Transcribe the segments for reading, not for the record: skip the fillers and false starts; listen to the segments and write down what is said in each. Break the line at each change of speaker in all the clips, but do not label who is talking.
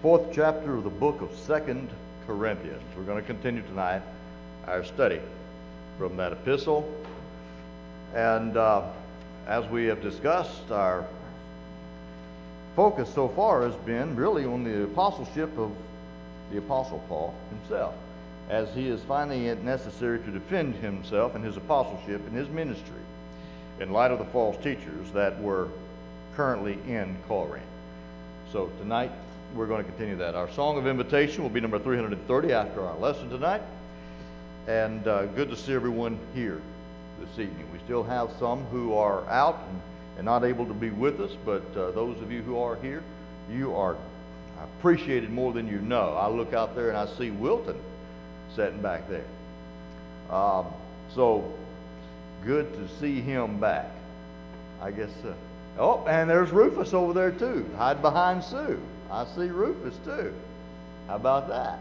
fourth chapter of the book of 2 Corinthians. We're going to continue tonight our study from that epistle. And as we have discussed, our focus so far has been really on the apostleship of the Apostle Paul himself, as he is finding it necessary to defend himself and his apostleship and his ministry in light of the false teachers that were currently in Corinth. So tonight we're going to continue that. Our song of invitation will be number 330 after our lesson tonight. And good to see everyone here this evening. We still have some who are out and not able to be with us, but those of you who are here, you are appreciated more than you know. I look out there and I see Wilton sitting back there. So good to see him back. I guess, oh, and there's Rufus over there too, hide behind Sue. I see Rufus too. How about that?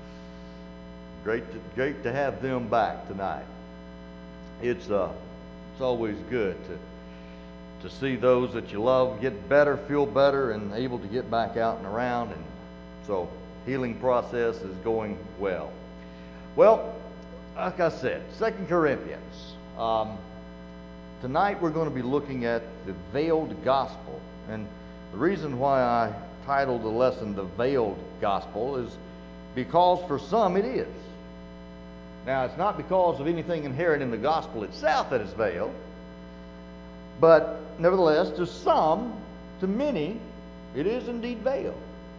Great to have them back tonight. It's always good to see those that you love get better, feel better, and able to get back out and around. And so healing process is going well. Well, like I said, 2 Corinthians. Tonight we're going to be looking at the veiled gospel. And the reason why I titled the lesson The Veiled Gospel is because for some it is. Now, it's not because of anything inherent in the gospel itself that is veiled, but nevertheless, to some, to many, it is indeed veiled.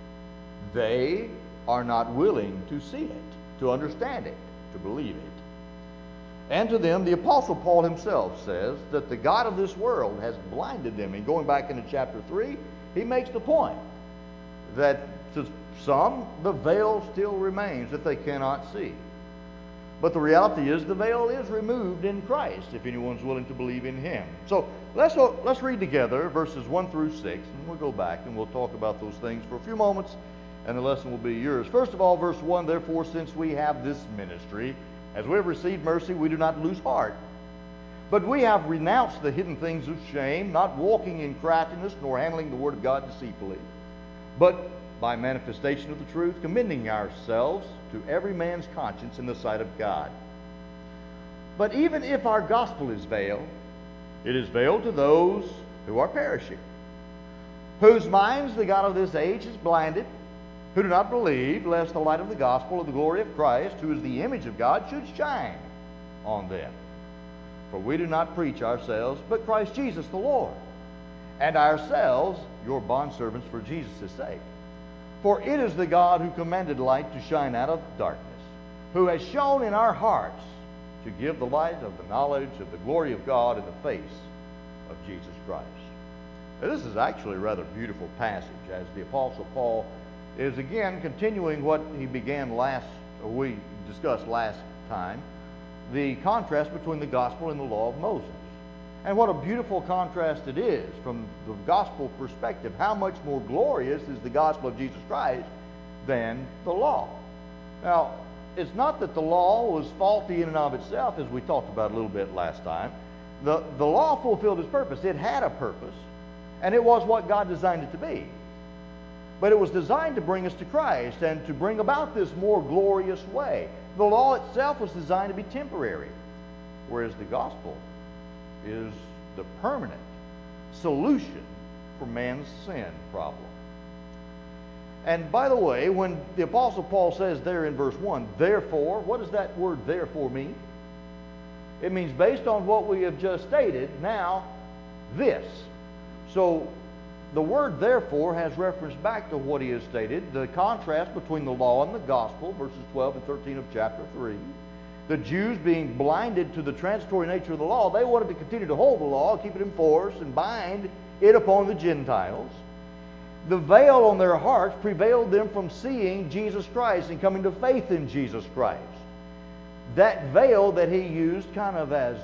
They are not willing to see it, to understand it, to believe it. And to them, the Apostle Paul himself says that the God of this world has blinded them. And going back into chapter 3, he makes the point that to some, the veil still remains that they cannot see. But the reality is the veil is removed in Christ if anyone's willing to believe in him. So let's read together verses 1 through 6, and we'll go back and we'll talk about those things for a few moments, and the lesson will be yours. First of all, verse 1, therefore, since we have this ministry, as we have received mercy, we do not lose heart. But we have renounced the hidden things of shame, not walking in craftiness, nor handling the word of God deceitfully, but by manifestation of the truth, commending ourselves to every man's conscience in the sight of God. But even if our gospel is veiled, it is veiled to those who are perishing, whose minds the God of this age has blinded, who do not believe, lest the light of the gospel of the glory of Christ, who is the image of God, should shine on them. For we do not preach ourselves, but Christ Jesus the Lord, and ourselves your bondservants for Jesus' sake. For it is the God who commanded light to shine out of darkness, who has shown in our hearts to give the light of the knowledge of the glory of God in the face of Jesus Christ. Now, this is actually a rather beautiful passage, as the Apostle Paul is again continuing what he began we discussed last time, the contrast between the gospel and the law of Moses. And what a beautiful contrast it is from the gospel perspective. How much more glorious is the gospel of Jesus Christ than the law? Now, it's not that the law was faulty in and of itself, as we talked about a little bit last time. The law fulfilled its purpose. It had a purpose, and it was what God designed it to be. But it was designed to bring us to Christ and to bring about this more glorious way. The law itself was designed to be temporary, whereas the gospel is the permanent solution for man's sin problem. And by the way, when the Apostle Paul says there in verse 1, therefore, what does that word therefore mean? It means based on what we have just stated, now this. So the word therefore has reference back to what he has stated, the contrast between the law and the gospel, verses 12 and 13 of chapter 3. The Jews being blinded to the transitory nature of the law, they wanted to continue to hold the law, keep it in force, and bind it upon the Gentiles. The veil on their hearts prevailed them from seeing Jesus Christ and coming to faith in Jesus Christ. That veil that he used kind of as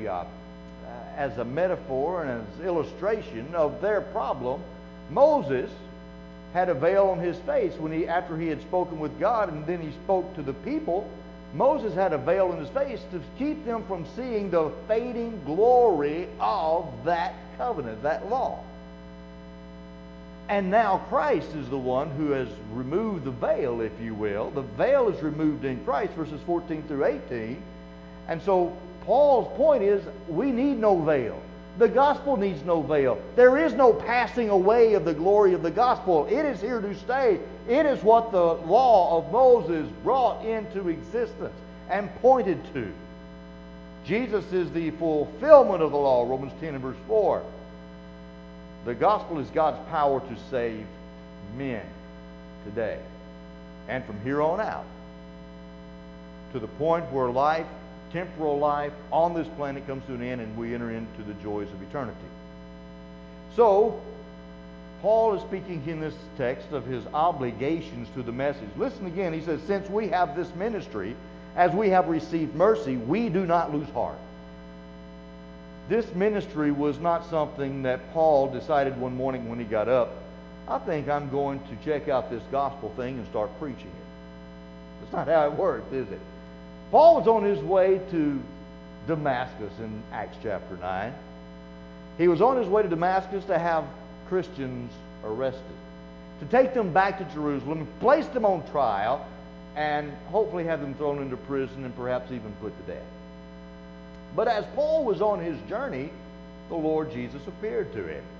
a metaphor and as illustration of their problem, Moses had a veil on his face after he had spoken with God, and then he spoke to the people. Moses had a veil on his face to keep them from seeing the fading glory of that covenant, that law. And now Christ is the one who has removed the veil, if you will. The veil is removed in Christ, verses 14 through 18. And so Paul's point is, we need no veil. The gospel needs no veil. There is no passing away of the glory of the gospel. It is here to stay. It is what the law of Moses brought into existence and pointed to. Jesus is the fulfillment of the law, Romans 10 and verse 4. The gospel is God's power to save men today and from here on out, to the point where life, temporal life on this planet, comes to an end and we enter into the joys of eternity. So, Paul is speaking in this text of his obligations to the message. Listen again, he says, since we have this ministry, as we have received mercy, we do not lose heart. This ministry was not something that Paul decided one morning when he got up, I think I'm going to check out this gospel thing and start preaching it. That's not how it works, is it? Paul was on his way to Damascus in Acts chapter 9. He was on his way to Damascus to have Christians arrested, to take them back to Jerusalem, place them on trial, and hopefully have them thrown into prison and perhaps even put to death. But as Paul was on his journey, the Lord Jesus appeared to him.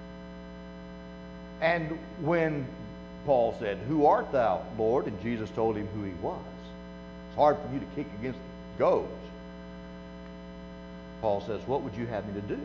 And when Paul said, "Who art thou, Lord?" and Jesus told him who he was, it's hard for you to kick against the goads. Paul says, "What would you have me to do?"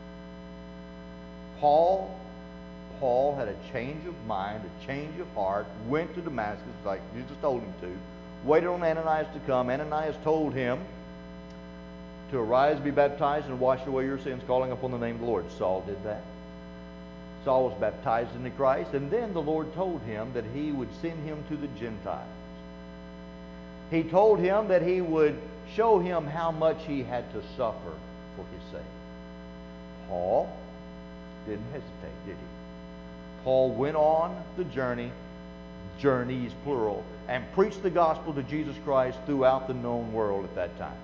Paul had a change of mind, a change of heart, went to Damascus like Jesus told him to, waited on Ananias to come. Ananias told him to arise, be baptized, and wash away your sins, calling upon the name of the Lord. Saul did that. Saul was baptized into Christ, and then the Lord told him that he would send him to the Gentiles. He told him that he would show him how much he had to suffer for his sake. Paul didn't hesitate, did he? Paul went on the journeys plural, and preached the gospel to Jesus Christ throughout the known world at that time.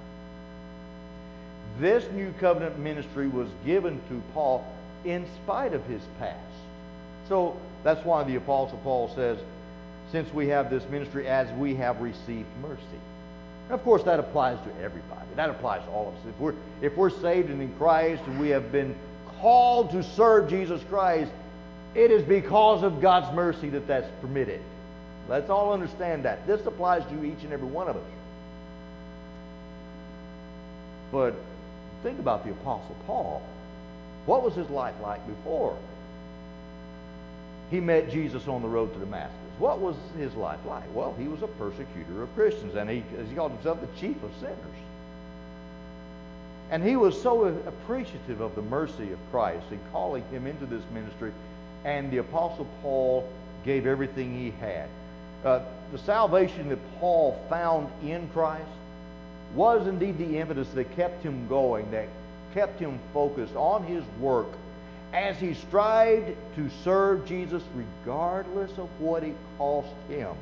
This new covenant ministry was given to Paul in spite of his past. So that's why the Apostle Paul says, since we have this ministry, as we have received mercy. And of course, that applies to everybody. That applies to all of us. If we're saved and in Christ and we have been called to serve Jesus Christ, it is because of God's mercy that that's permitted. Let's all understand that. This applies to each and every one of us. But think about the Apostle Paul. What was his life like before he met Jesus on the road to Damascus? What was his life like? Well, he was a persecutor of Christians, and he called himself the chief of sinners. And he was so appreciative of the mercy of Christ in calling him into this ministry, and the Apostle Paul gave everything he had. The salvation that Paul found in Christ was indeed the impetus that kept him going, that kept him focused on his work as he strived to serve Jesus regardless of what it cost him.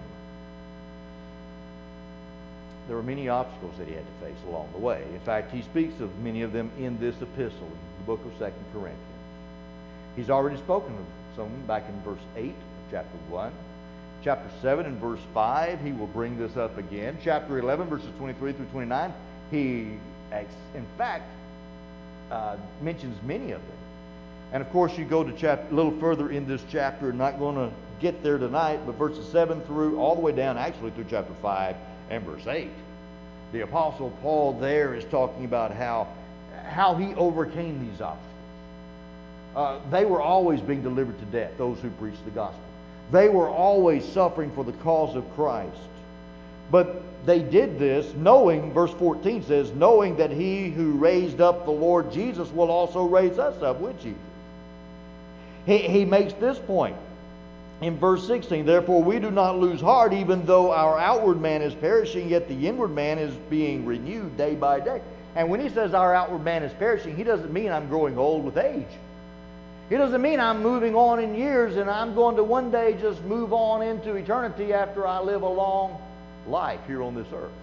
There were many obstacles that he had to face along the way. In fact, he speaks of many of them in this epistle, in the book of 2 Corinthians. He's already spoken of some back in verse 8 of chapter 1. Chapter 7 and verse 5, he will bring this up again. Chapter 11, verses 23 through 29, he, in fact, mentions many of them. And of course, you go to a little further in this chapter, not going to get there tonight, but verses 7 through, all the way down, actually through chapter 5 and verse 8. The Apostle Paul there is talking about how he overcame these obstacles. They were always being delivered to death, those who preached the gospel. They were always suffering for the cause of Christ. But they did this knowing, verse 14 says, knowing that he who raised up the Lord Jesus will also raise us up with Jesus. He makes this point in verse 16, therefore we do not lose heart, even though our outward man is perishing, yet the inward man is being renewed day by day. And when he says our outward man is perishing, he doesn't mean I'm growing old with age. He doesn't mean I'm moving on in years and I'm going to one day just move on into eternity after I live a long life here on this earth.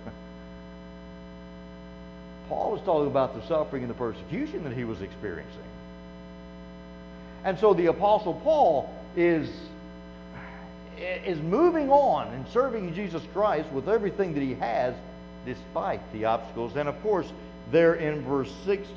Paul is talking about the suffering and the persecution that he was experiencing. And so the Apostle Paul, is moving on and serving Jesus Christ with everything that he has, despite the obstacles. And of course, there in verse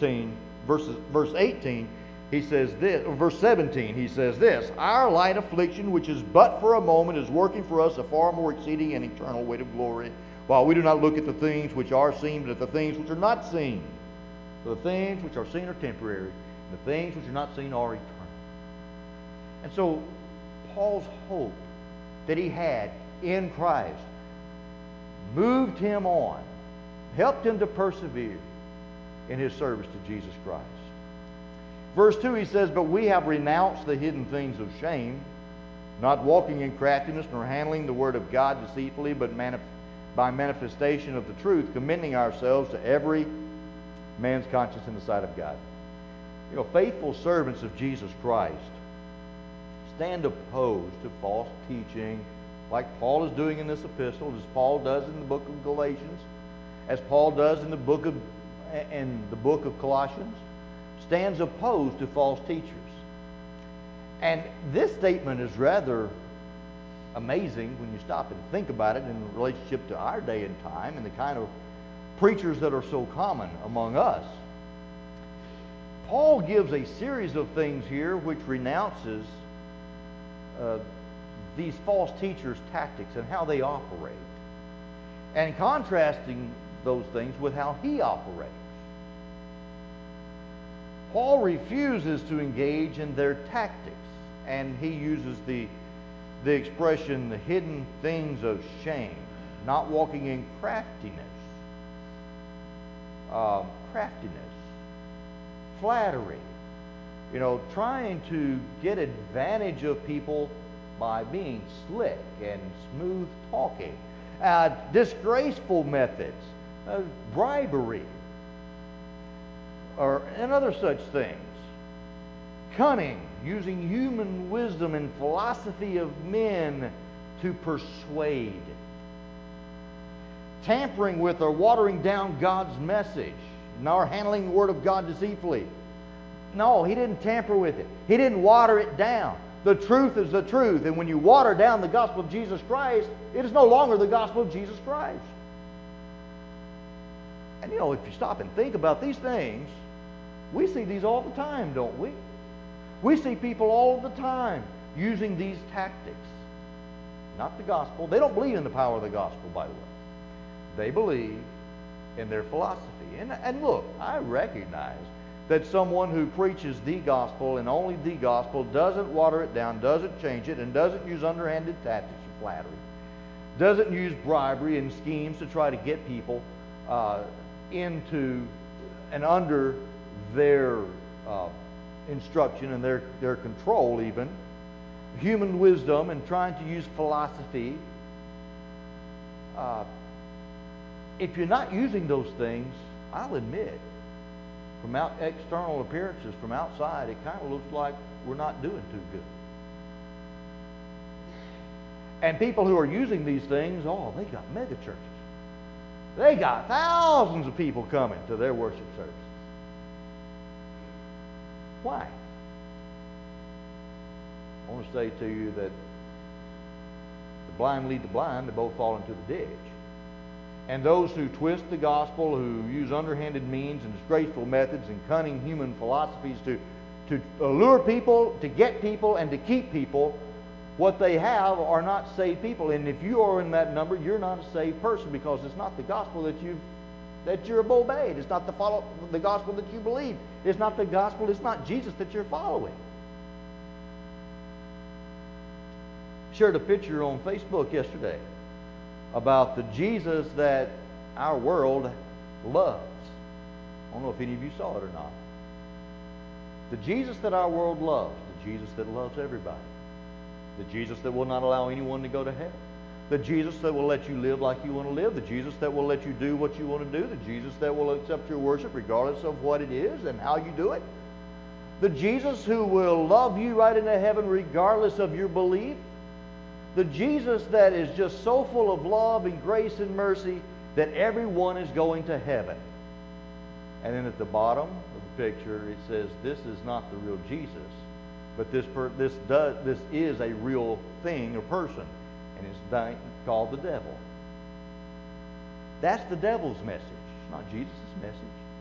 18, he says this, or verse 17, he says this, our light affliction, which is but for a moment, is working for us a far more exceeding and eternal weight of glory, while we do not look at the things which are seen, but at the things which are not seen. For the things which are seen are temporary, and the things which are not seen are eternal. And so, Paul's hope that he had in Christ moved him on, helped him to persevere in his service to Jesus Christ. Verse 2, he says, but we have renounced the hidden things of shame, not walking in craftiness, nor handling the word of God deceitfully, but by manifestation of the truth, commending ourselves to every man's conscience in the sight of God. You know, faithful servants of Jesus Christ stand opposed to false teaching, like Paul is doing in this epistle, as Paul does in the book of Galatians, as Paul does in the book of Colossians, stands opposed to false teachers. And this statement is rather amazing when you stop and think about it in relationship to our day and time and the kind of preachers that are so common among us. Paul gives a series of things here which renounces these false teachers' tactics and how they operate, and contrasting those things with how he operates. Paul refuses to engage in their tactics, and he uses the expression, the hidden things of shame, not walking in craftiness, flattery, trying to get advantage of people by being slick and smooth talking, disgraceful methods, bribery, and other such things. Cunning, using human wisdom and philosophy of men to persuade. Tampering with or watering down God's message, nor handling the Word of God deceitfully. No, he didn't tamper with it. He didn't water it down. The truth is the truth, and when you water down the gospel of Jesus Christ, it is no longer the gospel of Jesus Christ. And if you stop and think about these things, we see these all the time, don't we? We see people all the time using these tactics. Not the gospel. They don't believe in the power of the gospel, by the way. They believe in their philosophy. And look, I recognize that someone who preaches the gospel and only the gospel doesn't water it down, doesn't change it, and doesn't use underhanded tactics or flattery, doesn't use bribery and schemes to try to get people into and under their instruction and their control, even human wisdom, and trying to use philosophy. If you're not using those things, I'll admit, from external appearances, from outside, it kind of looks like we're not doing too good. And people who are using these things, they got mega churches. They got thousands of people coming to their worship services. Why? I want to say to you that the blind lead the blind, they both fall into the ditch. And those who twist the gospel, who use underhanded means and disgraceful methods and cunning human philosophies to allure people, to get people, and to keep people, what they have are not saved people. And if you are in that number, you're not a saved person, because it's not the gospel that you've obeyed. It's not the gospel that you believe. It's not the gospel, it's not Jesus that you're following. Shared a picture on Facebook yesterday about the Jesus that our world loves. I don't know if any of you saw it or not. The Jesus that our world loves, the Jesus that loves everybody, the Jesus that will not allow anyone to go to hell, the Jesus that will let you live like you want to live, the Jesus that will let you do what you want to do, the Jesus that will accept your worship regardless of what it is and how you do it, the Jesus who will love you right into heaven regardless of your belief, the Jesus that is just so full of love and grace and mercy that everyone is going to heaven. And then at the bottom of the picture it says, this is not the real Jesus. But this is a real thing, a person, and it's called the devil. That's the devil's message. It's not Jesus' message.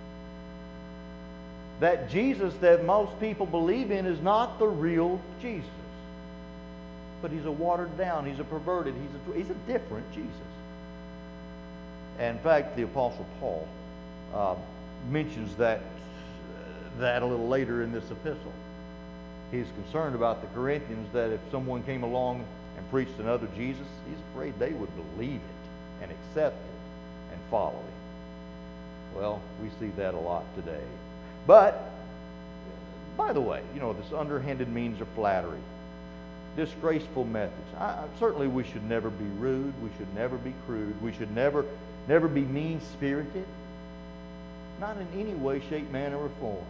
That Jesus that most people believe in is not the real Jesus. But he's a watered down, he's a perverted, he's a different Jesus. And in fact, the Apostle Paul mentions that a little later in this epistle. He's concerned about the Corinthians that if someone came along and preached another Jesus, he's afraid they would believe it and accept it and follow it. Well, we see that a lot today. But, by the way, this underhanded means of flattery, disgraceful methods. Certainly we should never be rude. We should never be crude. We should never be mean-spirited. Not in any way, shape, manner, or form.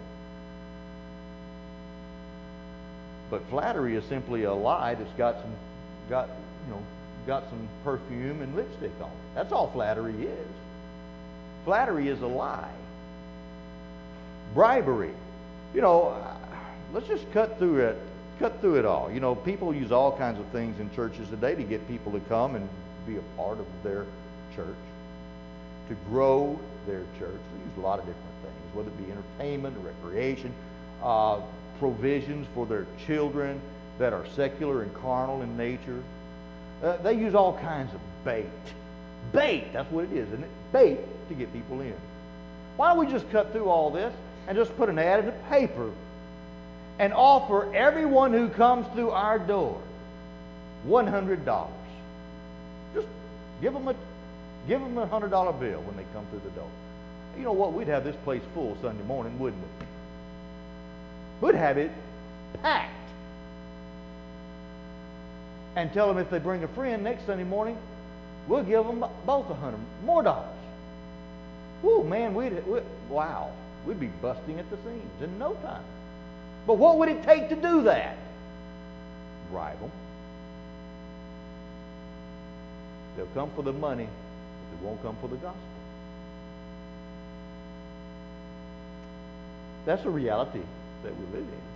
But flattery is simply a lie that's got some perfume and lipstick on it. That's all flattery is. Flattery is a lie. Bribery. Let's just cut through it all. People use all kinds of things in churches today to get people to come and be a part of their church, to grow their church. They use a lot of different things, whether it be entertainment, recreation, provisions for their children that are secular and carnal in nature. They use all kinds of bait. Bait, that's what it is, isn't it? Bait to get people in. Why don't we just cut through all this and just put an ad in the paper and offer everyone who comes through our door $100. Just give them a $100 bill when they come through the door. You know what? We'd have this place full Sunday morning, wouldn't we? We'd have it packed. And tell them if they bring a friend next Sunday morning, we'll give them both $100 more. Ooh, man, wow. We'd be busting at the seams in no time. But what would it take to do that? Bribe them. They'll come for the money, but they won't come for the gospel. That's a reality that we live in.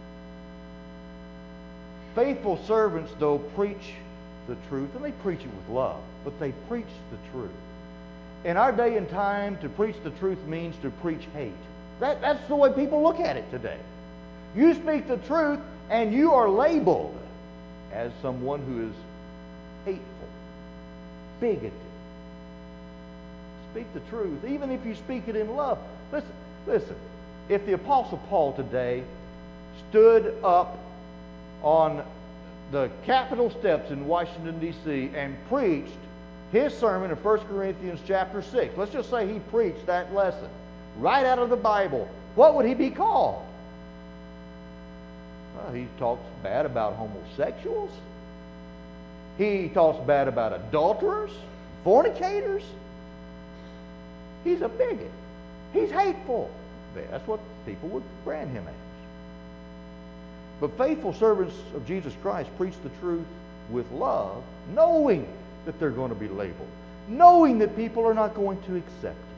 Faithful servants, though, preach the truth, and they preach it with love, but they preach the truth. In our day and time, to preach the truth means to preach hate. That's the way people look at it today. You speak the truth, and you are labeled as someone who is hateful, bigoted. Speak the truth, even if you speak it in love. Listen. If the Apostle Paul today stood up on the Capitol steps in Washington, D.C. and preached his sermon in 1 Corinthians chapter 6, let's just say he preached that lesson right out of the Bible, what would he be called? Well, he talks bad about homosexuals. He talks bad about adulterers, fornicators. He's a bigot. He's hateful. That's what people would brand him as. But faithful servants of Jesus Christ preach the truth with love, knowing that they're going to be labeled, knowing that people are not going to accept it.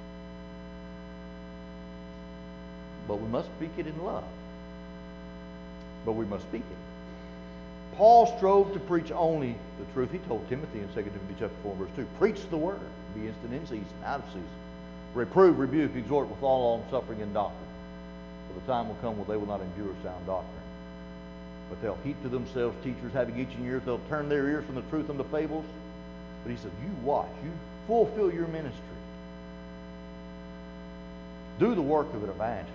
But we must speak it in love. But we must speak it. Paul strove to preach only the truth. He told Timothy in 2 Timothy chapter 4, verse 2, preach the word, be instant in season, out of season. Reprove, rebuke, exhort with all long-suffering and doctrine. For the time will come when they will not endure sound doctrine. But they'll heap to themselves teachers having itching ears. They'll turn their ears from the truth unto fables. But he said, you watch. You fulfill your ministry. Do the work of an evangelist.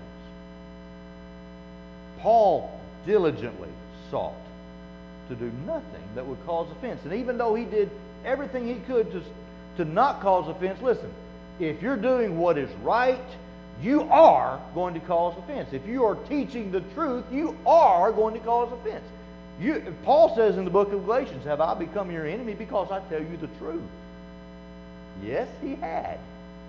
Paul diligently sought to do nothing that would cause offense. And even though he did everything he could to not cause offense, listen, if you're doing what is right, you are going to cause offense. If you are teaching the truth, you are going to cause offense. Paul says in the book of Galatians, have I become your enemy because I tell you the truth? Yes, he had.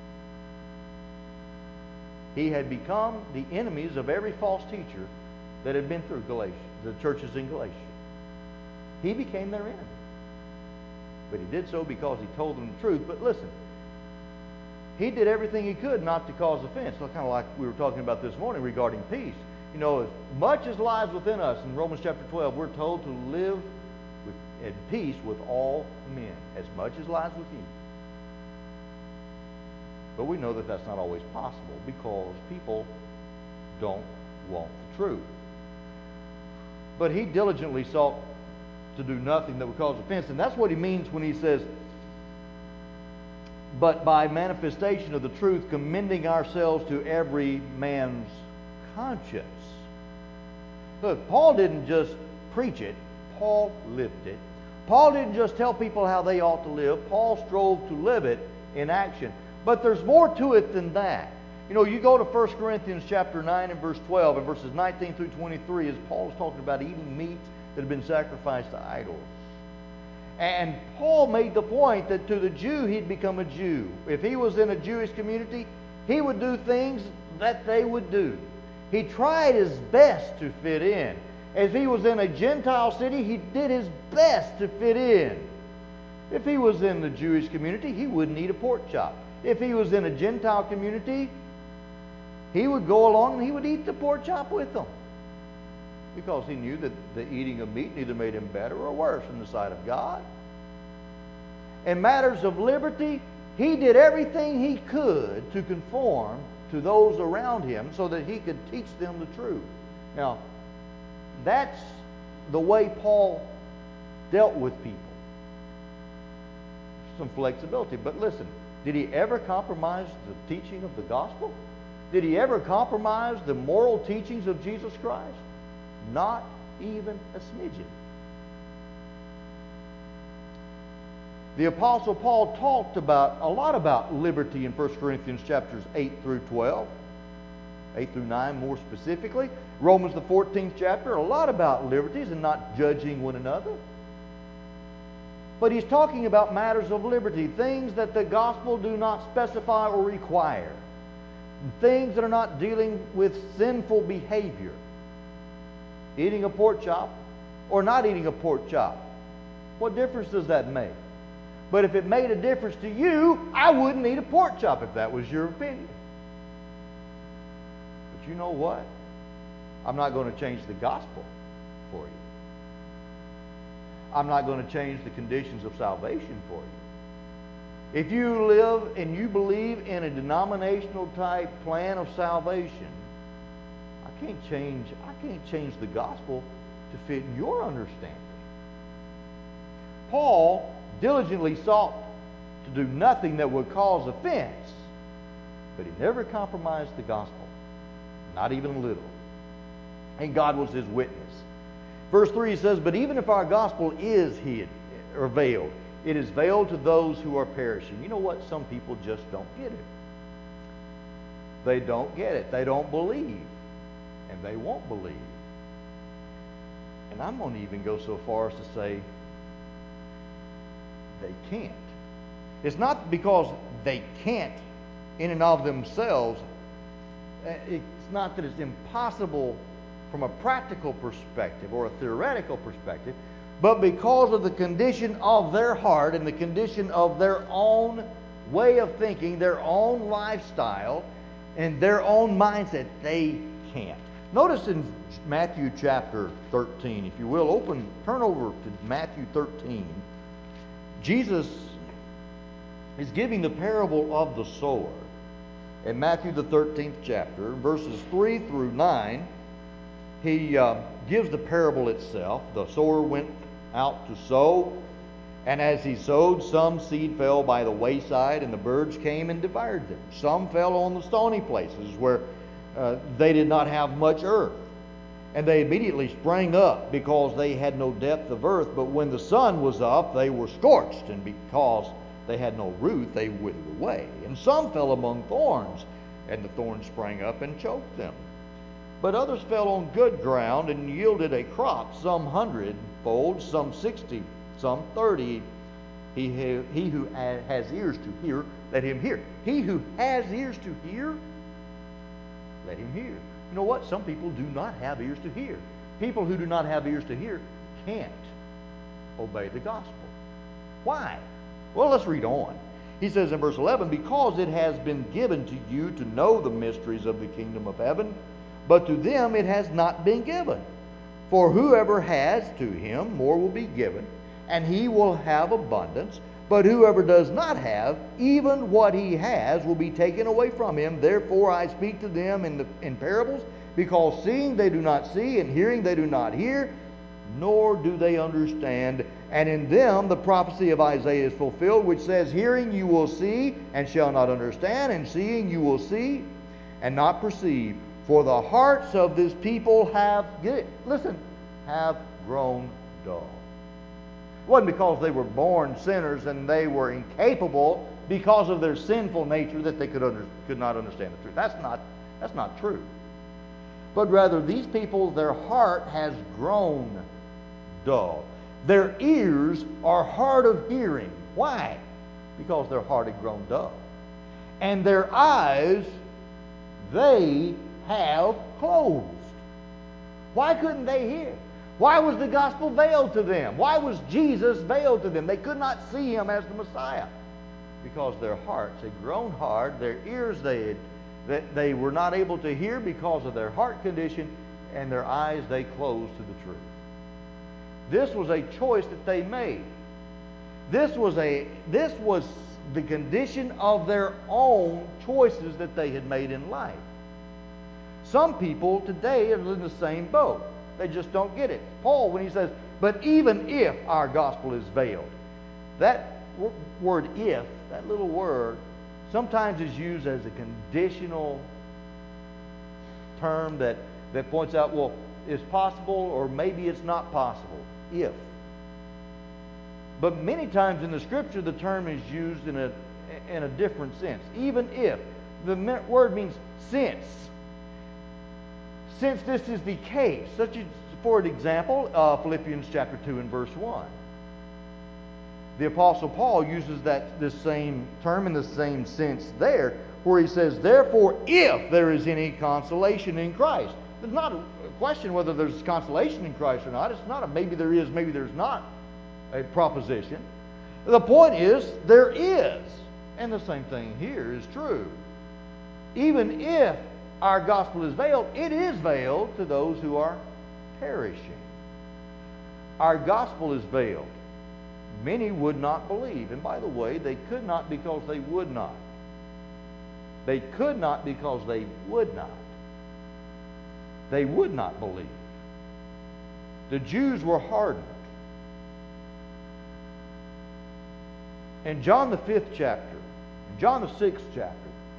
He had become the enemies of every false teacher that had been through Galatia, the churches in Galatia. He became their enemy. But he did so because he told them the truth. But listen, he did everything he could not to cause offense. Kind of like we were talking about this morning regarding peace. You know, as much as lies within us, in Romans chapter 12, we're told to live in peace with all men, as much as lies with you. But we know that that's not always possible because people don't want the truth. But he diligently sought to do nothing that would cause offense. And that's what he means when he says, but by manifestation of the truth, commending ourselves to every man's conscience. Look, Paul didn't just preach it, Paul lived it. Paul didn't just tell people how they ought to live, Paul strove to live it in action. But there's more to it than that. You know, you go to 1 Corinthians chapter 9 and verse 12 and verses 19 through 23 as Paul is talking about eating meat that had been sacrificed to idols. And Paul made the point that to the Jew he'd become a Jew. If he was in a Jewish community, he would do things that they would do. He tried his best to fit in. If he was in a Gentile city, he did his best to fit in. If he was in the Jewish community, he wouldn't eat a pork chop. If he was in a Gentile community, he would go along and he would eat the pork chop with them. Because he knew that the eating of meat neither made him better or worse in the sight of God. In matters of liberty, he did everything he could to conform to those around him so that he could teach them the truth. Now, that's the way Paul dealt with people. Some flexibility. But listen, did he ever compromise the teaching of the gospel? Did he ever compromise the moral teachings of Jesus Christ? Not even a smidgen. The Apostle Paul talked a lot about liberty in 1 Corinthians chapters 8 through 12. 8 through 9 more specifically. Romans the 14th chapter, a lot about liberties and not judging one another. But he's talking about matters of liberty, things that the gospel do not specify or require. Things that are not dealing with sinful behavior. Eating a pork chop or not eating a pork chop. What difference does that make? But if it made a difference to you, I wouldn't eat a pork chop if that was your opinion. But you know what? I'm not going to change the gospel for you. I'm not going to change the conditions of salvation for you. If you live and you believe in a denominational type plan of salvation, I can't change the gospel to fit your understanding. Paul diligently sought to do nothing that would cause offense, but he never compromised the gospel, not even a little. And God was his witness. Verse 3 says, but even if our gospel is hid or veiled, it is veiled to those who are perishing. You know what? Some people just don't get it. They don't get it. They don't believe. And they won't believe. And I'm going to even go so far as to say they can't. It's not because they can't in and of themselves. It's not that it's impossible from a practical perspective or a theoretical perspective, but because of the condition of their heart and the condition of their own way of thinking, their own lifestyle, and their own mindset, they can't. Notice in Matthew chapter 13, if you will, turn over to Matthew 13. Jesus is giving the parable of the sower. In Matthew the 13th chapter, verses 3 through 9, he gives the parable itself. The sower went out to sow, and as he sowed, some seed fell by the wayside, and the birds came and devoured them. Some fell on the stony places where they did not have much earth, and they immediately sprang up because they had no depth of earth. But when the sun was up, they were scorched, and because they had no root, they withered away. And some fell among thorns, and the thorns sprang up and choked them. But others fell on good ground and yielded a crop, some 100-fold, some 60, some 30. He who has ears to hear, let him hear. He who has ears to hear, let him hear. You know what? Some people do not have ears to hear. People who do not have ears to hear can't obey the gospel. Why? Well, let's read on. He says in verse 11, because it has been given to you to know the mysteries of the kingdom of heaven, but to them it has not been given. For whoever has, to him more will be given, and he will have abundance. But whoever does not have, even what he has will be taken away from him. Therefore I speak to them in parables, because seeing they do not see, and hearing they do not hear, nor do they understand. And in them the prophecy of Isaiah is fulfilled, which says, Hearing you will see, and shall not understand, and seeing you will see, and not perceive. For the hearts of this people have grown dull. It wasn't because they were born sinners and they were incapable because of their sinful nature that they could not understand the truth. That's not true. But rather, these people, their heart has grown dull. Their ears are hard of hearing. Why? Because their heart had grown dull. And their eyes, they have closed. Why couldn't they hear? Why was the gospel veiled to them? Why was Jesus veiled to them? They could not see him as the Messiah. Because their hearts had grown hard. Their ears they were not able to hear because of their heart condition, and their eyes they closed to the truth. This was a choice that they made. This was the condition of their own choices that they had made in life. Some people today are in the same boat. They just don't get it. Paul, when he says, but even if our gospel is veiled, that word if, that little word, sometimes is used as a conditional term that points out, well, it's possible or maybe it's not possible. If. But many times in the Scripture, the term is used in a different sense. Even if. The word means since. Since this is the case, such as, for example, Philippians chapter 2 and verse 1. The Apostle Paul uses this same term in the same sense there, where he says, therefore, if there is any consolation in Christ. There's not a question whether there's consolation in Christ or not. It's not a maybe there is, maybe there's not a proposition. The point is, there is. And the same thing here is true. Even if our gospel is veiled, it is veiled to those who are perishing. Our gospel is veiled. Many would not believe. And by the way, they could not because they would not. They could not because they would not. They would not believe. The Jews were hardened. In John the 5th chapter, in John the 6th chapter,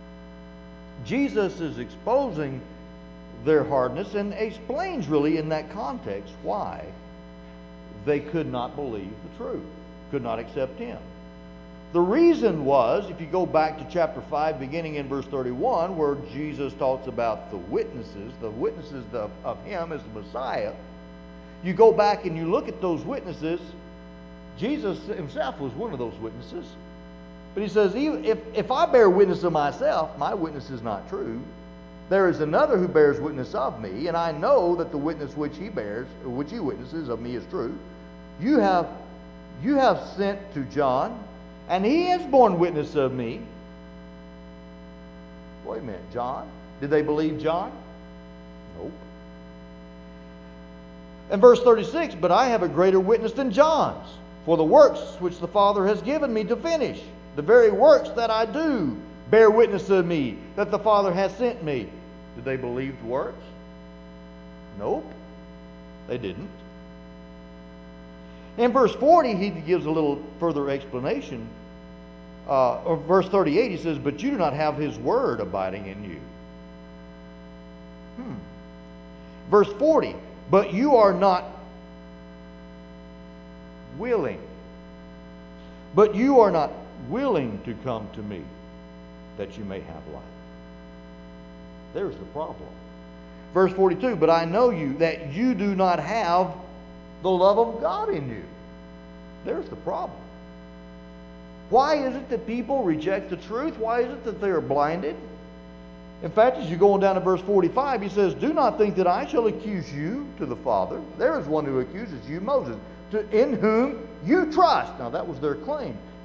Jesus is exposing their hardness and explains really in that context why they could not believe the truth, could not accept him. The reason was, if you go back to chapter 5, beginning in verse 31, where Jesus talks about the witnesses of him as the Messiah, you go back and you look at those witnesses. Jesus himself was one of those witnesses. But he says, even if I bear witness of myself, my witness is not true. There is another who bears witness of me, and I know that the witness which he witnesses of me is true. You have sent to John, and he has borne witness of me. Wait a minute, John? Did they believe John? Nope. And verse 36, but I have a greater witness than John's, for the works which the Father has given me to finish, the very works that I do, bear witness of me, that the Father has sent me. Did they believe the works? Nope. They didn't. In verse 40, he gives a little further explanation. Or verse 38, he says, but you do not have his word abiding in you. Verse 40, but you are not willing. But you are not willing to come to me, that you may have life. There's the problem. Verse 42, but I know you, that you do not have the love of God in you. There's the problem. Why is it that people reject the truth? Why is it that they are blinded? In fact, as you go on down to verse 45, he says, do not think that I shall accuse you to the Father. There is one who accuses you, Moses, in whom you trust. Now that was their claim.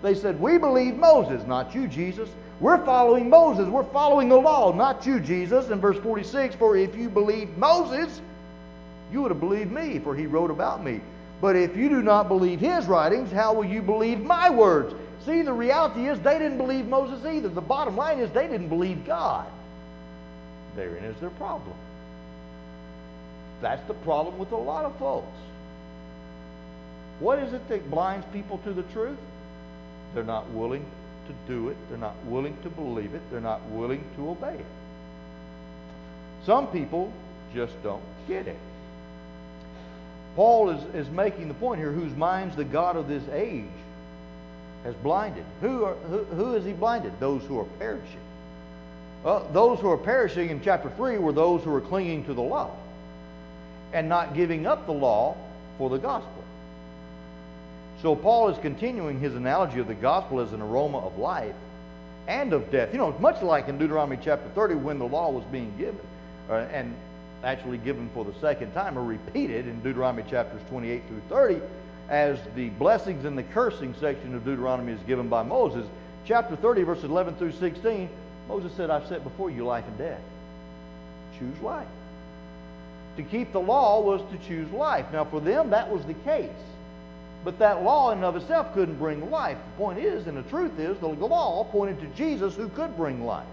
They said, we believe Moses, not you, Jesus. We're following Moses. We're following the law, not you, Jesus. In verse 46, for if you believed Moses, you would have believed me, for he wrote about me. But if you do not believe his writings, how will you believe my words? See, the reality is they didn't believe Moses either. The bottom line is they didn't believe God. Therein is their problem. That's the problem with a lot of folks. What is it that blinds people to the truth? They're not willing to do it. They're not willing to believe it. They're not willing to obey it. Some people just don't get it. Paul is making the point here, whose minds the God of this age has blinded. Who has he blinded? Those who are perishing. Those who are perishing in chapter 3 were those who were clinging to the law and not giving up the law for the gospel. So Paul is continuing his analogy of the gospel as an aroma of life and of death. You know, much like in Deuteronomy chapter 30 when the law was being given, and actually given for the second time, or repeated in Deuteronomy chapters 28 through 30, as the blessings and the cursing section of Deuteronomy is given by Moses. Chapter 30, verses 11 through 16, Moses said, I've set before you life and death. Choose life. To keep the law was to choose life. Now for them that was the case. But that law in and of itself couldn't bring life. The point is, and the truth is, the law pointed to Jesus who could bring life.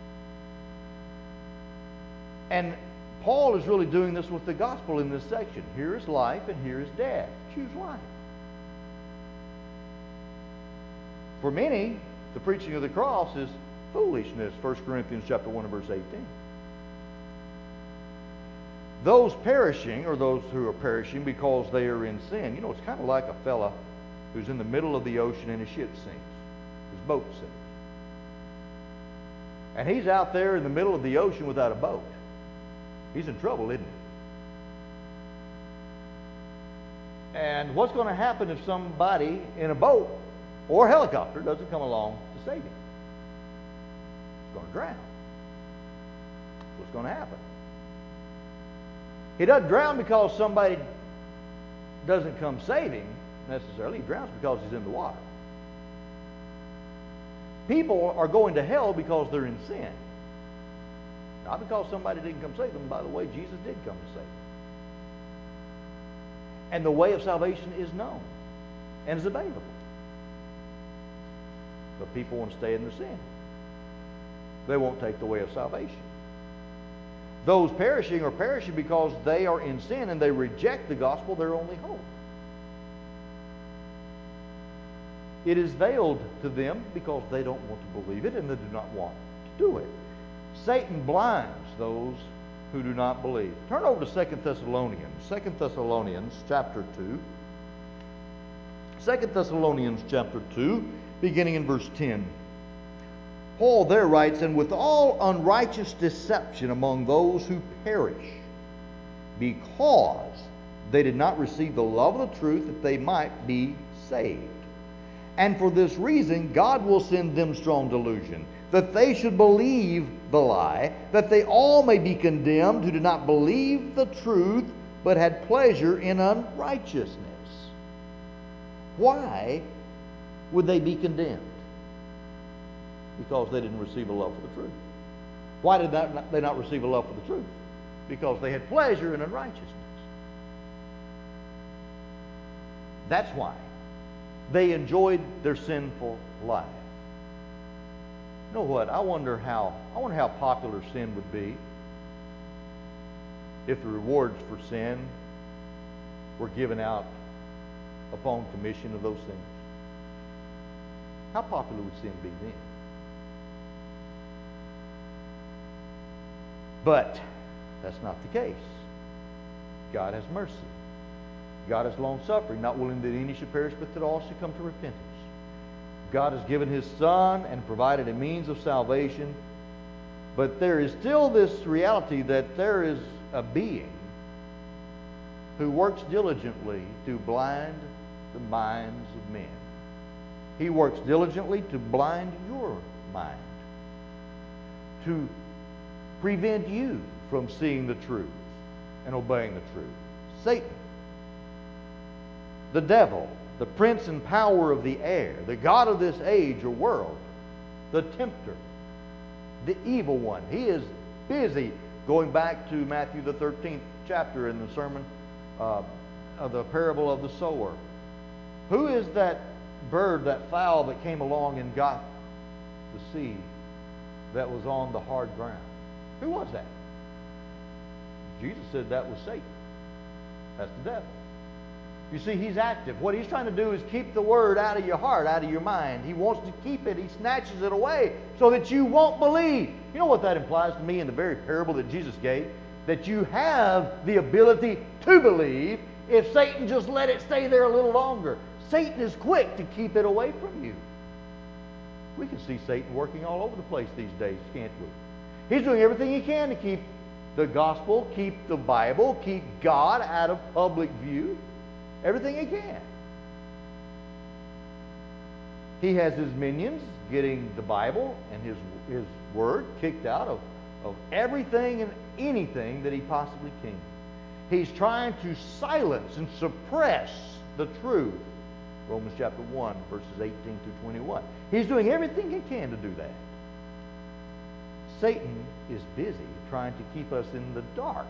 And Paul is really doing this with the gospel in this section. Here is life and here is death. Choose life. For many, the preaching of the cross is foolishness. 1 Corinthians chapter 1 and verse 18. Those perishing, or those who are perishing because they are in sin. You know, it's kind of like a fella who's in the middle of the ocean and his ship sinks. His boat sinks. And he's out there in the middle of the ocean without a boat. He's in trouble, isn't he? And what's going to happen if somebody in a boat or a helicopter doesn't come along to save him? He's going to drown. That's what's going to happen. He doesn't drown because somebody doesn't come save him necessarily. He drowns because he's in the water. People are going to hell because they're in sin. Not because somebody didn't come save them. By the way, Jesus did come to save them. And the way of salvation is known and is available. But people want to stay in their sin. They won't take the way of salvation. Those perishing are perishing because they are in sin and they reject the gospel, their only hope. It is veiled to them because they don't want to believe it and they do not want to do it. Satan blinds those who do not believe. Turn over to 2 Thessalonians. 2 Thessalonians chapter 2. 2 Thessalonians chapter 2, beginning in verse 10. Paul there writes, and with all unrighteous deception among those who perish, because they did not receive the love of the truth that they might be saved. And for this reason, God will send them strong delusion, that they should believe the lie, that they all may be condemned who did not believe the truth, but had pleasure in unrighteousness. Why would they be condemned? Because they didn't receive a love for the truth. Why did they not receive a love for the truth? Because they had pleasure in unrighteousness. That's why. They enjoyed their sinful life. You know what? I wonder how popular sin would be if the rewards for sin were given out upon commission of those things. How popular would sin be then? But that's not the case. God has mercy. God is long-suffering, not willing that any should perish, but that all should come to repentance. God has given His Son and provided a means of salvation, but there is still this reality that there is a being who works diligently to blind the minds of men. He works diligently to blind your mind, to prevent you from seeing the truth and obeying the truth. Satan, the devil, the prince and power of the air, the god of this age or world, the tempter, the evil one. He is busy, going back to Matthew the 13th chapter in the sermon of the parable of the sower. Who is that bird, that fowl that came along and got the seed that was on the hard ground? Who was that? Jesus said that was Satan. That's the devil. You see, he's active. What he's trying to do is keep the word out of your heart, out of your mind. He wants to keep it. He snatches it away so that you won't believe. You know what that implies to me in the very parable that Jesus gave? That you have the ability to believe if Satan just let it stay there a little longer. Satan is quick to keep it away from you. We can see Satan working all over the place these days, can't we? He's doing everything he can to keep the gospel, keep the Bible, keep God out of public view. Everything he can. He has his minions getting the Bible and his word kicked out of everything and anything that he possibly can. He's trying to silence and suppress the truth. Romans chapter 1, verses 18 through 21. He's doing everything he can to do that. Satan is busy trying to keep us in the dark.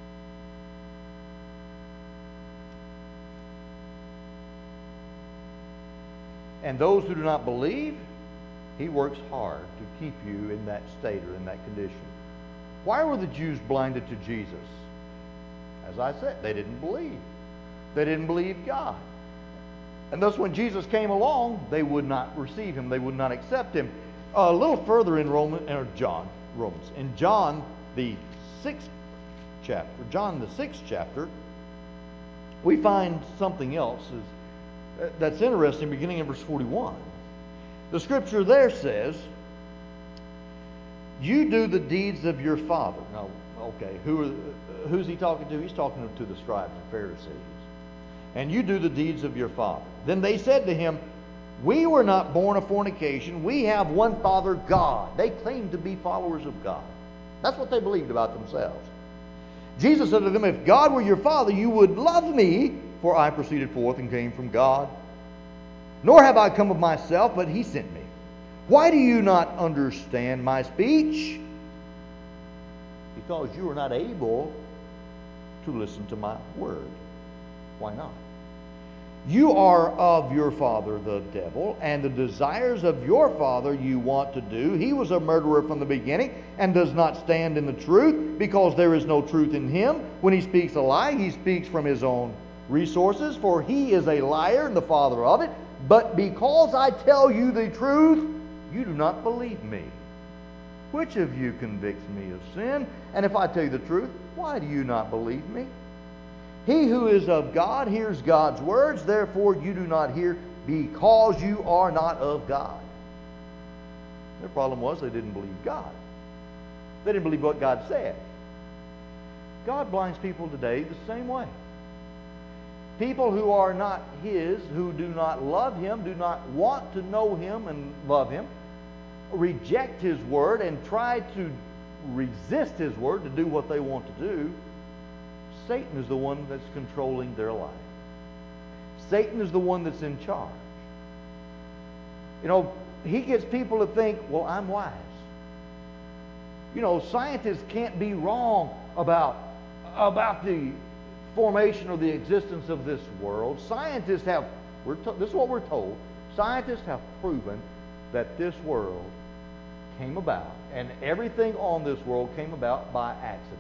And those who do not believe, he works hard to keep you in that state or in that condition. Why were the Jews blinded to Jesus? As I said, they didn't believe. They didn't believe God. And thus when Jesus came along, they would not receive him. They would not accept him. A little further in Romans, in John the 6th chapter, we find something else that's interesting, beginning in verse 41. The scripture there says, you do the deeds of your father. Now, okay, who's he talking to? He's talking to the scribes and Pharisees. And you do the deeds of your father. Then they said to him, we were not born of fornication. We have one Father, God. They claimed to be followers of God. That's what they believed about themselves. Jesus said to them, if God were your Father, you would love me, for I proceeded forth and came from God. Nor have I come of myself, but he sent me. Why do you not understand my speech? Because you are not able to listen to my word. Why not? You are of your father the devil, and the desires of your father you want to do. He was a murderer from the beginning, and does not stand in the truth, because there is no truth in him. When he speaks a lie, he speaks from his own resources, for he is a liar and the father of it. But because I tell you the truth, you do not believe me. Which of you convicts me of sin? And if I tell you the truth, why do you not believe me? He who is of God hears God's words, therefore you do not hear, because you are not of God. Their problem was they didn't believe God. They didn't believe what God said. God blinds people today the same way. People who are not his, who do not love him, do not want to know him and love him, reject his word and try to resist his word to do what they want to do. Satan is the one that's controlling their life. Satan is the one that's in charge. You know, he gets people to think, well, I'm wise. You know, scientists can't be wrong about the formation or the existence of this world. Scientists have, this is what we're told, scientists have proven that this world came about, and everything on this world came about by accident.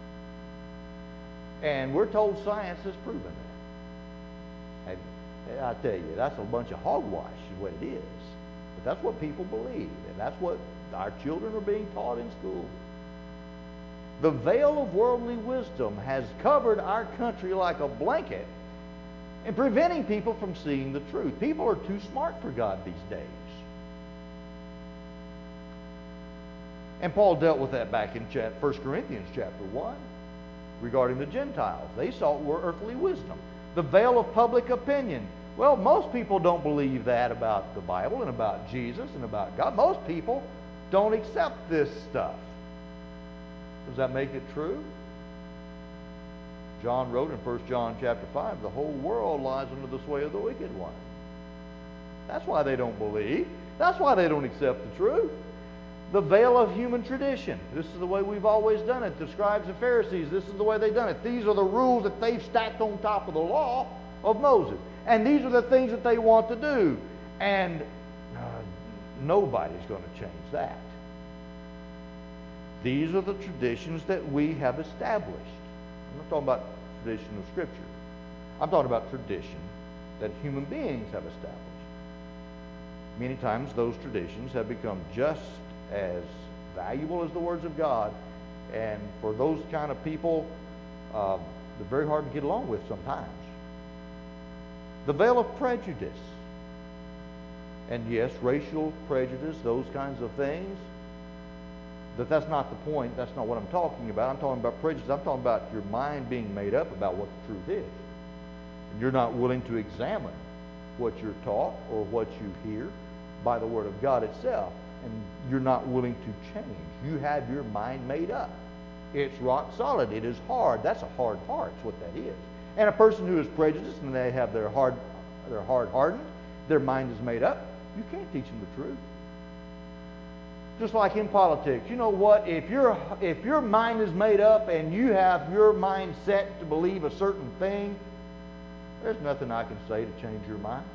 And we're told science has proven that. And I tell you, that's a bunch of hogwash is what it is. But that's what people believe, and that's what our children are being taught in school. The veil of worldly wisdom has covered our country like a blanket and preventing people from seeing the truth. People are too smart for God these days. And Paul dealt with that back in 1 Corinthians chapter 1 regarding the Gentiles. They sought earthly wisdom. The veil of public opinion. Well, most people don't believe that about the Bible and about Jesus and about God. Most people don't accept this stuff. Does that make it true? John wrote in 1 John chapter 5, the whole world lies under the sway of the wicked one. That's why they don't believe. That's why they don't accept the truth. The veil of human tradition. This is the way we've always done it. The scribes and Pharisees, this is the way they've done it. These are the rules that they've stacked on top of the law of Moses. And these are the things that they want to do. And nobody's going to change that. These are the traditions that we have established. I'm not talking about tradition of Scripture. I'm talking about tradition that human beings have established. Many times those traditions have become just as valuable as the words of God, and for those kind of people, they're very hard to get along with sometimes. The veil of prejudice. And yes, racial prejudice, those kinds of things. That's not the point. That's not what I'm talking about. I'm talking about prejudice. I'm talking about your mind being made up about what the truth is. And you're not willing to examine what you're taught or what you hear by the Word of God itself. And you're not willing to change. You have your mind made up. It's rock solid. It is hard. That's a hard heart. That's what that is. And a person who is prejudiced and they have their heart hardened, their mind is made up, you can't teach them the truth. Just like in politics, you know what? If your mind is made up and you have your mind set to believe a certain thing, there's nothing I can say to change your mind.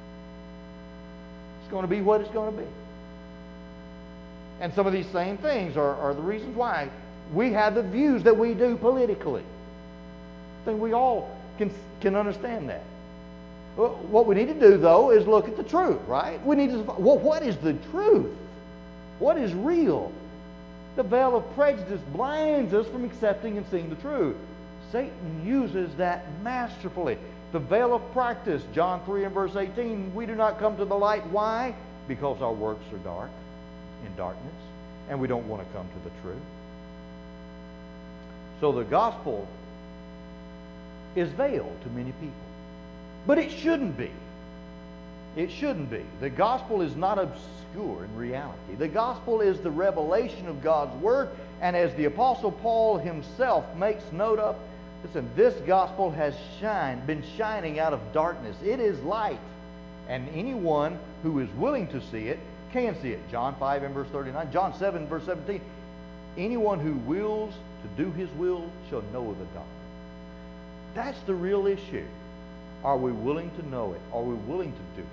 It's going to be what it's going to be. And some of these same things are the reasons why we have the views that we do politically. I think we all can understand that. What we need to do, though, is look at the truth, right? We need to, well, what is the truth? What is real? The veil of prejudice blinds us from accepting and seeing the truth. Satan uses that masterfully. The veil of practice, John 3 and verse 18, we do not come to the light. Why? Because our works are dark, in darkness, and we don't want to come to the truth. So the gospel is veiled to many people. But it shouldn't be. It shouldn't be. The gospel is not obscure in reality. The gospel is the revelation of God's Word, and as the Apostle Paul himself makes note of, listen, this gospel has been shining out of darkness. It is light, and anyone who is willing to see it can see it. John 5 and verse 39, John 7 and verse 17, anyone who wills to do His will shall know of the doctrine. That's the real issue. Are we willing to know it? Are we willing to do it?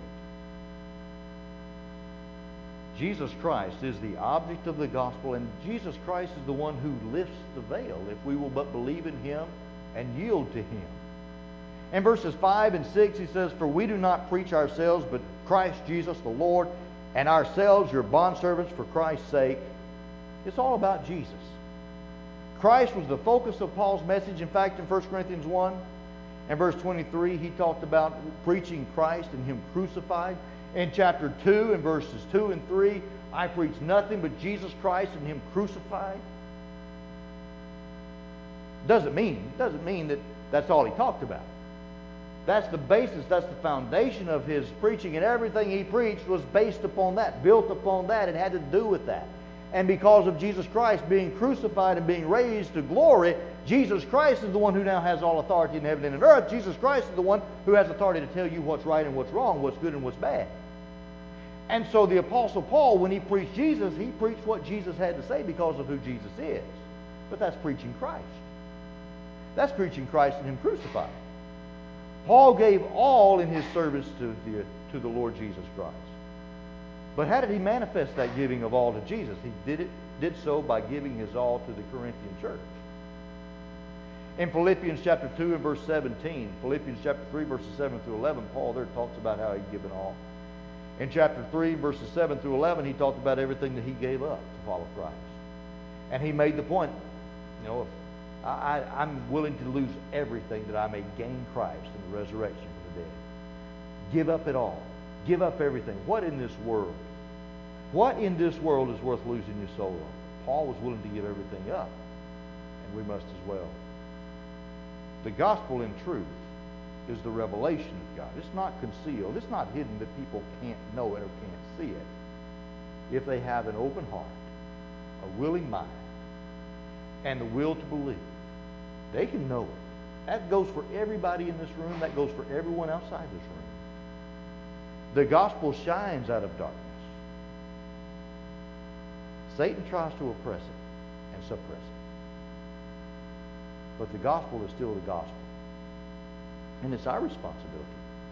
Jesus Christ is the object of the gospel, and Jesus Christ is the one who lifts the veil if we will but believe in Him and yield to Him. In verses 5 and 6 he says, "For we do not preach ourselves, but Christ Jesus the Lord, and ourselves your bondservants for Christ's sake." It's all about Jesus. Christ was the focus of Paul's message. In fact, in 1 Corinthians 1 and verse 23, he talked about preaching Christ and Him crucified. In chapter 2 and verses 2 and 3, I preach nothing but Jesus Christ and Him crucified. Doesn't mean that that's all he talked about. That's the basis, that's the foundation of his preaching, and everything he preached was based upon that, built upon that. It had to do with that. And because of Jesus Christ being crucified and being raised to glory, Jesus Christ is the one who now has all authority in heaven and in earth. Jesus Christ is the one who has authority to tell you what's right and what's wrong, what's good and what's bad. And so the Apostle Paul, when he preached Jesus, he preached what Jesus had to say because of who Jesus is. But that's preaching Christ. That's preaching Christ and Him crucified. Paul gave all in his service to the Lord Jesus Christ. But how did he manifest that giving of all to Jesus? He did so by giving his all to the Corinthian church. In Philippians chapter 2 and verse 17, Philippians chapter 3 verses 7 through 11, Paul there talks about how he'd given all. In chapter 3 verses 7 through 11, he talked about everything that he gave up to follow Christ. And he made the point, if I'm willing to lose everything that I may gain Christ in the resurrection from the dead. Give up it all. Give up everything. What in this world? What in this world is worth losing your soul over? Paul was willing to give everything up, and we must as well. The gospel in truth is the revelation of God. It's not concealed. It's not hidden that people can't know it or can't see it. If they have an open heart, a willing mind, and the will to believe, they can know it. That goes for everybody in this room. That goes for everyone outside this room. The gospel shines out of darkness. Satan tries to oppress it and suppress it. But the gospel is still the gospel. And it's our responsibility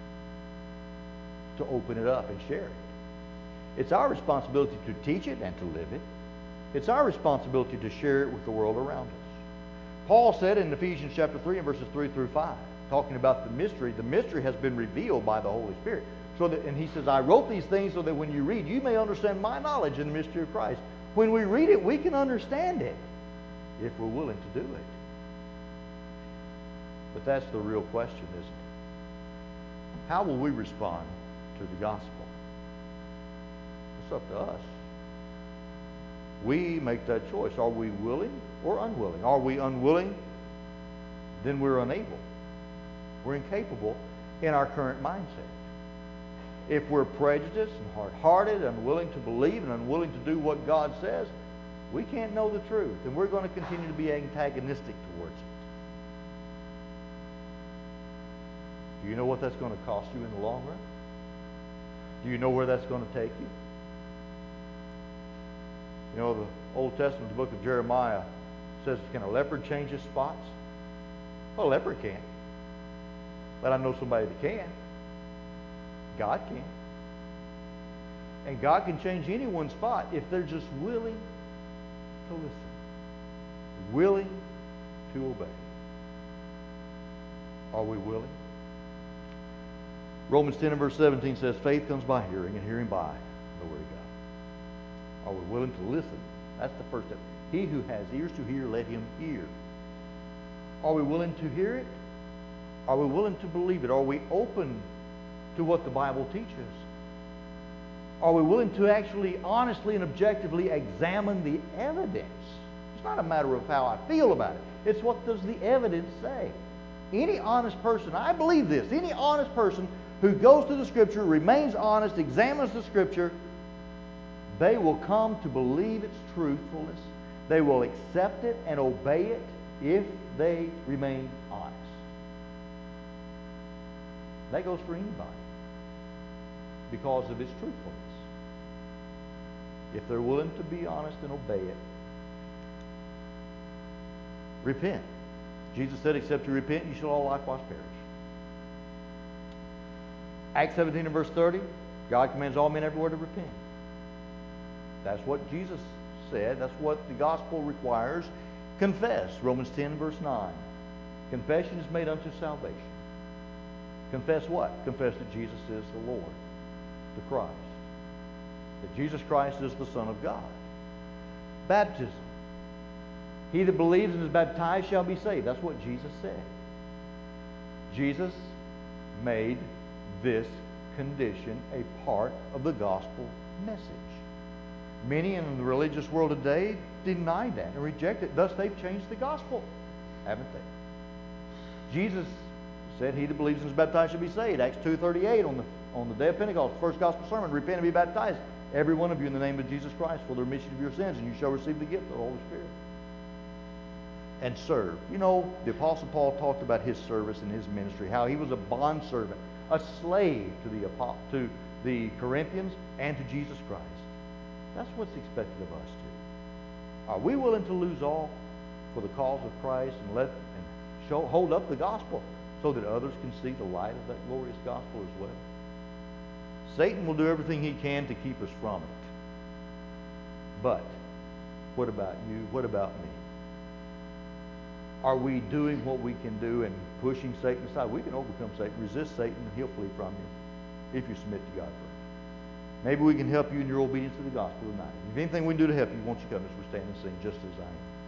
to open it up and share it. It's our responsibility to teach it and to live it. It's our responsibility to share it with the world around us. Paul said in Ephesians chapter 3 and verses 3 through 5, talking about the mystery has been revealed by the Holy Spirit. And he says, I wrote these things so that when you read, you may understand my knowledge in the mystery of Christ. When we read it, we can understand it if we're willing to do it. But that's the real question, isn't it? How will we respond to the gospel? It's up to us. We make that choice. Are we willing or unwilling? Are we unwilling? Then we're unable. We're incapable in our current mindset. If we're prejudiced and hard-hearted, unwilling to believe and unwilling to do what God says, we can't know the truth, and we're going to continue to be antagonistic towards it. Do you know what that's going to cost you in the long run? Do you know where that's going to take you? You know, the Old Testament, the book of Jeremiah, says, can a leopard change his spots? Well, a leopard can't. But I know somebody that can. God can. And God can change anyone's spot if they're just willing to listen. Willing to obey. Are we willing? Romans 10 and verse 17 says, faith comes by hearing, and hearing by the Word of God. Are we willing to listen? That's the first step. He who has ears to hear, let him hear. Are we willing to hear it? Are we willing to believe it? Are we open to what the Bible teaches? Are we willing to actually honestly and objectively examine the evidence? It's not a matter of how I feel about it. It's what does the evidence say? Any honest person, I believe this, any honest person who goes to the Scripture, remains honest, examines the Scripture, they will come to believe its truthfulness. They will accept it and obey it if they remain honest. That goes for anybody because of its truthfulness. If they're willing to be honest and obey it, repent. Jesus said, except you repent, you shall all likewise perish. Acts 17 and verse 30, God commands all men everywhere to repent. That's what Jesus said. That's what the gospel requires. Confess. Romans 10 and verse 9. Confession is made unto salvation. Confess what? Confess that Jesus is the Lord, the Christ. That Jesus Christ is the Son of God. Baptism. He that believes and is baptized shall be saved. That's what Jesus said. Jesus made this condition a part of the gospel message. Many in the religious world today deny that and reject it. Thus, they've changed the gospel, haven't they? Jesus said, he that believes and is baptized shall be saved. Acts 2:38 on the day of Pentecost, first gospel sermon, repent and be baptized, every one of you in the name of Jesus Christ for the remission of your sins, and you shall receive the gift of the Holy Spirit. And serve. You know, the Apostle Paul talked about his service and his ministry, how he was a bondservant, a slave to the Corinthians and to Jesus Christ. That's what's expected of us too. Are we willing to lose all for the cause of Christ and hold up the gospel so that others can see the light of that glorious gospel as well? Satan will do everything he can to keep us from it. But what about you? What about me? Are we doing what we can do and pushing Satan aside? We can overcome Satan, resist Satan, and he'll flee from you if you submit to God first. Maybe we can help you in your obedience to the gospel tonight. If anything we can do to help you, won't you come as we stand and sing just as I am?